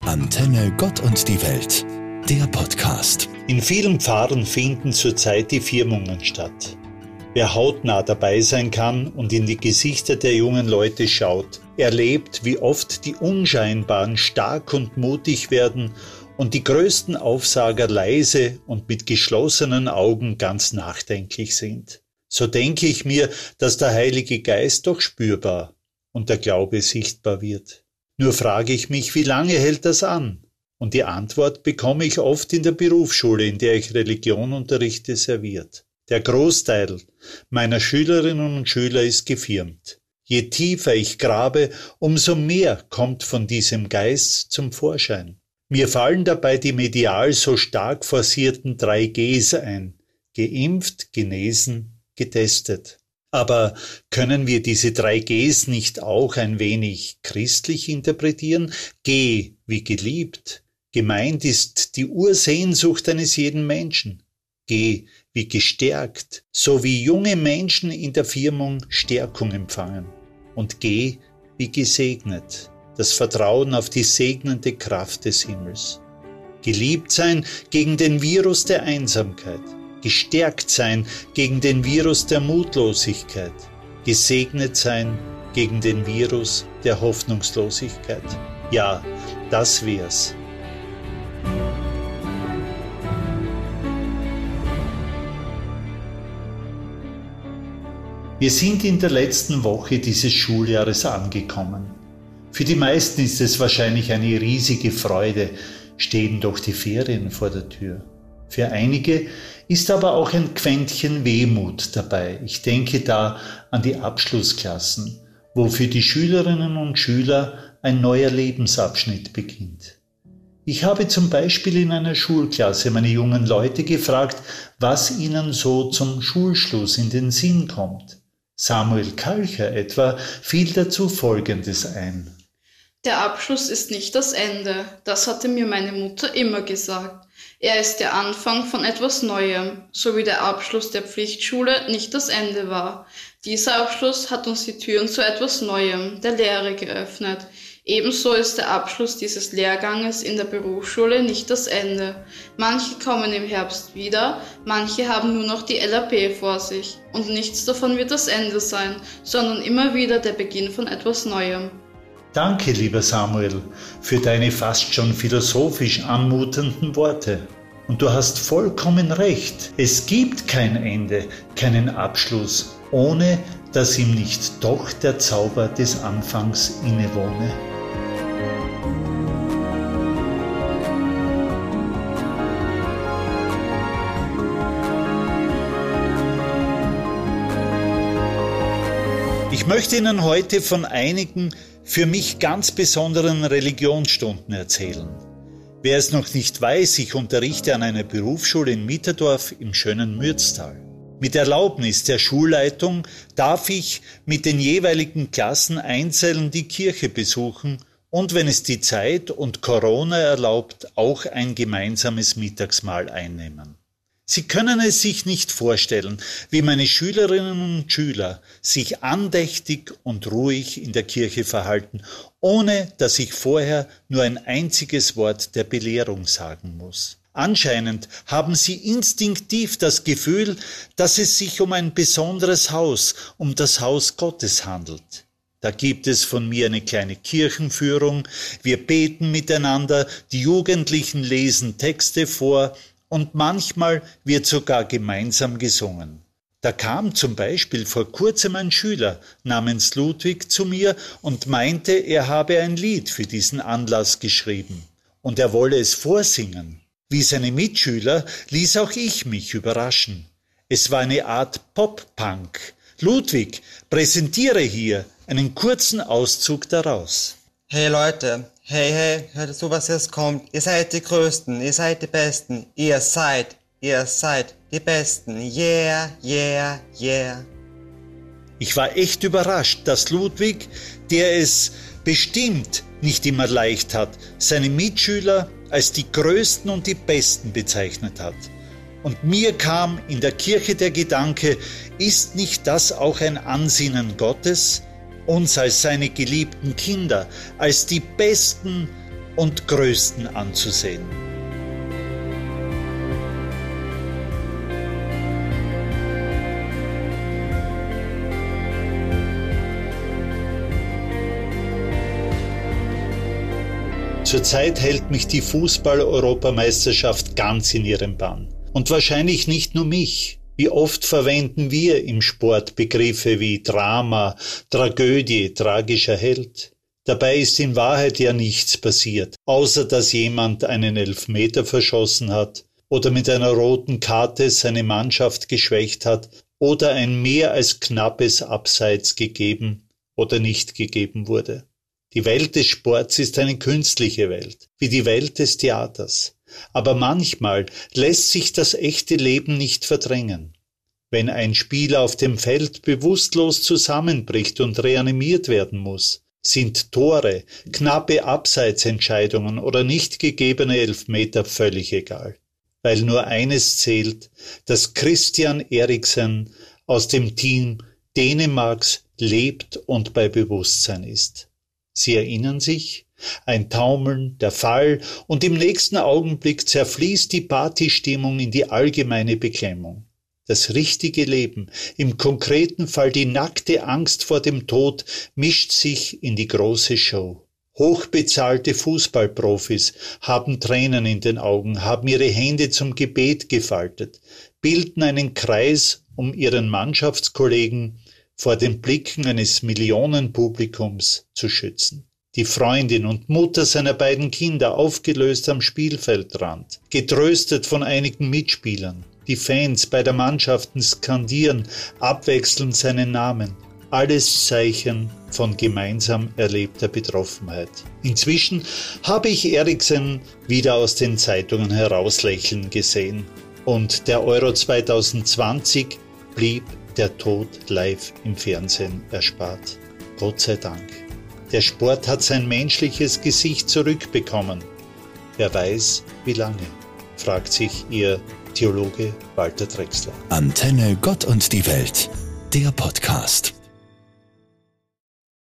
Antenne Gott und die Welt, der Podcast. In vielen Pfarren finden zurzeit die Firmungen statt. Wer hautnah dabei sein kann und in die Gesichter der jungen Leute schaut, erlebt, wie oft die Unscheinbaren stark und mutig werden und die größten Aufsager leise und mit geschlossenen Augen ganz nachdenklich sind. So denke ich mir, dass der Heilige Geist doch spürbar und der Glaube sichtbar wird. Nur frage ich mich, wie lange hält das an? Und die Antwort bekomme ich oft in der Berufsschule, in der ich Religion unterrichte, serviert. Der Großteil meiner Schülerinnen und Schüler ist gefirmt. Je tiefer ich grabe, umso mehr kommt von diesem Geist zum Vorschein. Mir fallen dabei die medial so stark forcierten 3 Gs ein: geimpft, genesen, getestet. Aber können wir diese 3 Gs nicht auch ein wenig christlich interpretieren? G wie geliebt. Gemeint ist die Ursehnsucht eines jeden Menschen. G wie gestärkt, so wie junge Menschen in der Firmung Stärkung empfangen. Und G wie gesegnet, das Vertrauen auf die segnende Kraft des Himmels. Geliebt sein gegen den Virus der Einsamkeit. Gestärkt sein gegen den Virus der Mutlosigkeit, gesegnet sein gegen den Virus der Hoffnungslosigkeit. Ja, das wär's. Wir sind in der letzten Woche dieses Schuljahres angekommen. Für die meisten ist es wahrscheinlich eine riesige Freude, stehen doch die Ferien vor der Tür. Für einige ist aber auch ein Quäntchen Wehmut dabei. Ich denke da an die Abschlussklassen, wo für die Schülerinnen und Schüler ein neuer Lebensabschnitt beginnt. Ich habe zum Beispiel in einer Schulklasse meine jungen Leute gefragt, was ihnen so zum Schulschluss in den Sinn kommt. Samuel Kalcher etwa fiel dazu Folgendes ein. Der Abschluss ist nicht das Ende, das hatte mir meine Mutter immer gesagt. Er ist der Anfang von etwas Neuem, so wie der Abschluss der Pflichtschule nicht das Ende war. Dieser Abschluss hat uns die Türen zu etwas Neuem, der Lehre, geöffnet. Ebenso ist der Abschluss dieses Lehrganges in der Berufsschule nicht das Ende. Manche kommen im Herbst wieder, manche haben nur noch die LAP vor sich. Und nichts davon wird das Ende sein, sondern immer wieder der Beginn von etwas Neuem. Danke, lieber Samuel, für deine fast schon philosophisch anmutenden Worte. Und du hast vollkommen recht. Es gibt kein Ende, keinen Abschluss, ohne dass ihm nicht doch der Zauber des Anfangs innewohne. Ich möchte Ihnen heute von einigen für mich ganz besonderen Religionsstunden erzählen. Wer es noch nicht weiß, ich unterrichte an einer Berufsschule in Mitterdorf im schönen Mürztal. Mit Erlaubnis der Schulleitung darf ich mit den jeweiligen Klassen einzeln die Kirche besuchen und, wenn es die Zeit und Corona erlaubt, auch ein gemeinsames Mittagsmahl einnehmen. Sie können es sich nicht vorstellen, wie meine Schülerinnen und Schüler sich andächtig und ruhig in der Kirche verhalten, ohne dass ich vorher nur ein einziges Wort der Belehrung sagen muss. Anscheinend haben sie instinktiv das Gefühl, dass es sich um ein besonderes Haus, um das Haus Gottes handelt. Da gibt es von mir eine kleine Kirchenführung, wir beten miteinander, die Jugendlichen lesen Texte vor, und manchmal wird sogar gemeinsam gesungen. Da kam zum Beispiel vor kurzem ein Schüler namens Ludwig zu mir und meinte, er habe ein Lied für diesen Anlass geschrieben und er wolle es vorsingen. Wie seine Mitschüler ließ auch ich mich überraschen. Es war eine Art Pop-Punk. Ludwig, präsentiere hier einen kurzen Auszug daraus. Hey Leute, hey, hört zu, was jetzt kommt. Ihr seid die Größten, ihr seid die Besten. Ihr seid die Besten. Yeah, yeah, yeah. Ich war echt überrascht, dass Ludwig, der es bestimmt nicht immer leicht hat, seine Mitschüler als die Größten und die Besten bezeichnet hat. Und mir kam in der Kirche der Gedanke, ist nicht das auch ein Ansinnen Gottes? Uns als seine geliebten Kinder, als die Besten und größten anzusehen. Zurzeit hält mich die Fußball-Europameisterschaft ganz in ihrem Bann. Und wahrscheinlich nicht nur mich. Wie oft verwenden wir im Sport Begriffe wie Drama, Tragödie, tragischer Held? Dabei ist in Wahrheit ja nichts passiert, außer dass jemand einen Elfmeter verschossen hat oder mit einer roten Karte seine Mannschaft geschwächt hat oder ein mehr als knappes Abseits gegeben oder nicht gegeben wurde. Die Welt des Sports ist eine künstliche Welt, wie die Welt des Theaters. Aber manchmal lässt sich das echte Leben nicht verdrängen. Wenn ein Spieler auf dem Feld bewusstlos zusammenbricht und reanimiert werden muss, sind Tore, knappe Abseitsentscheidungen oder nicht gegebene Elfmeter völlig egal. Weil nur eines zählt, dass Christian Eriksen aus dem Team Dänemarks lebt und bei Bewusstsein ist. Sie erinnern sich? Ein Taumeln, der Fall und im nächsten Augenblick zerfließt die Partystimmung in die allgemeine Beklemmung. Das richtige Leben, im konkreten Fall die nackte Angst vor dem Tod, mischt sich in die große Show. Hochbezahlte Fußballprofis haben Tränen in den Augen, haben ihre Hände zum Gebet gefaltet, bilden einen Kreis um ihren Mannschaftskollegen vor den Blicken eines Millionenpublikums zu schützen. Die Freundin und Mutter seiner beiden Kinder aufgelöst am Spielfeldrand, getröstet von einigen Mitspielern. Die Fans beider Mannschaften skandieren abwechselnd seinen Namen. Alles Zeichen von gemeinsam erlebter Betroffenheit. Inzwischen habe ich Eriksen wieder aus den Zeitungen herauslächeln gesehen. Und der Euro 2020 blieb der Tod live im Fernsehen erspart. Gott sei Dank. Der Sport hat sein menschliches Gesicht zurückbekommen. Wer weiß, wie lange, fragt sich Ihr Theologe Walter Drechsler. Antenne Gott und die Welt, der Podcast.